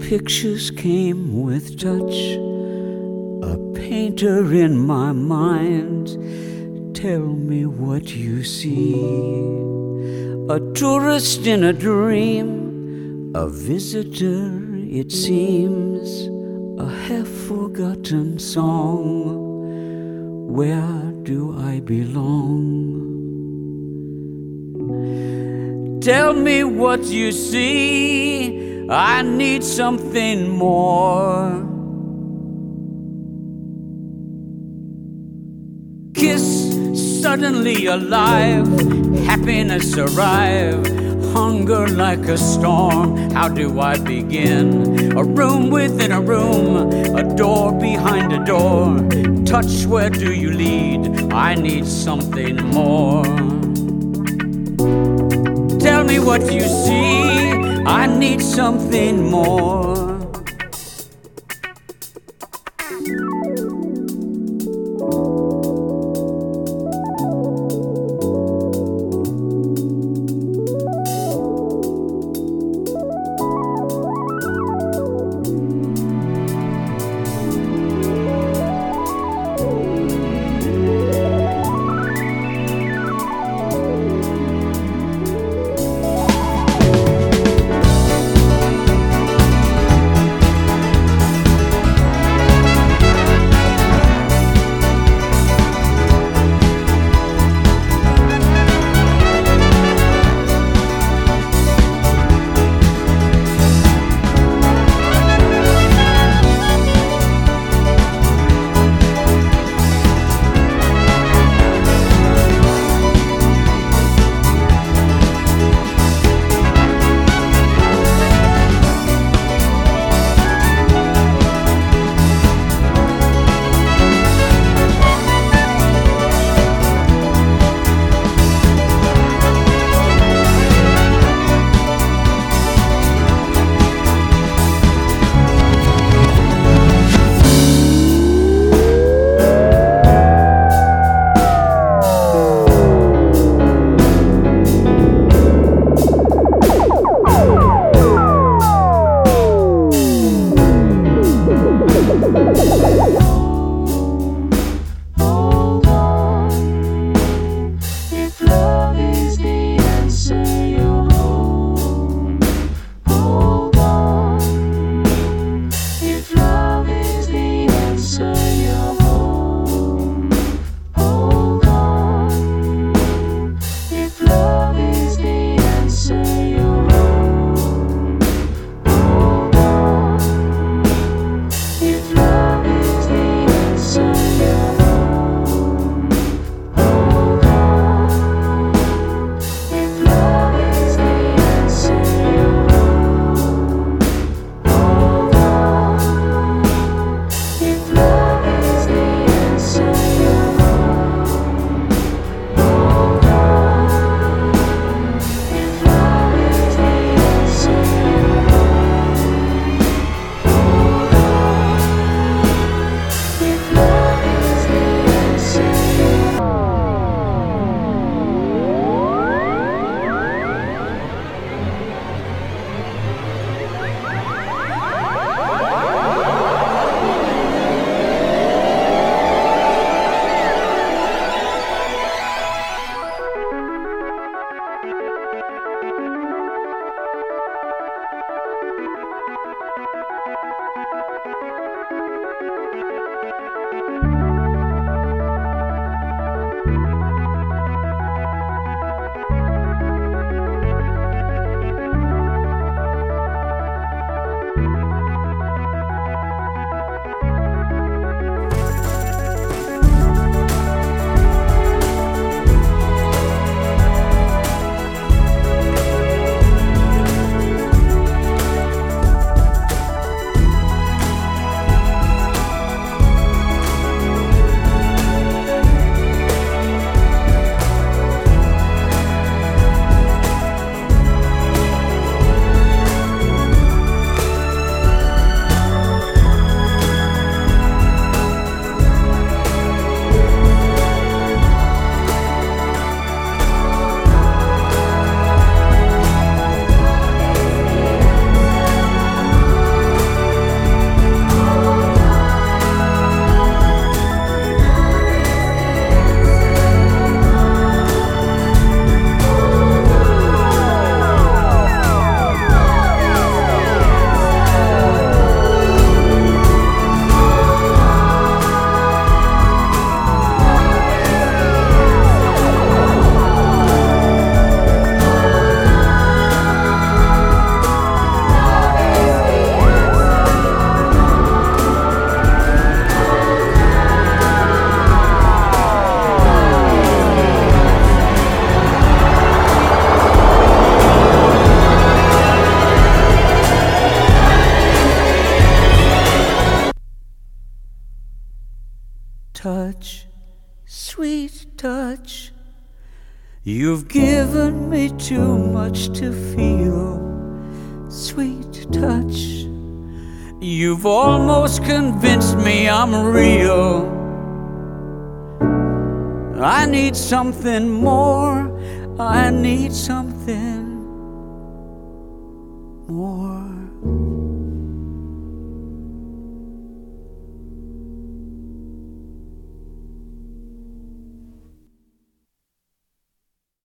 pictures came with touch, a painter in my mind. Tell me what you see. A tourist in a dream, a visitor it seems, a half-forgotten song. Where do I belong? Tell me what you see. I need something more. Kiss, suddenly alive, happiness arrive, hunger like a storm. How do I begin? A room within a room, a door behind a door. Touch, where do you lead? I need something more. Tell me what you see. I need something more. touch, sweet touch. You've given me too much to feel, sweet touch. You've almost convinced me I'm real. I need something more, I need something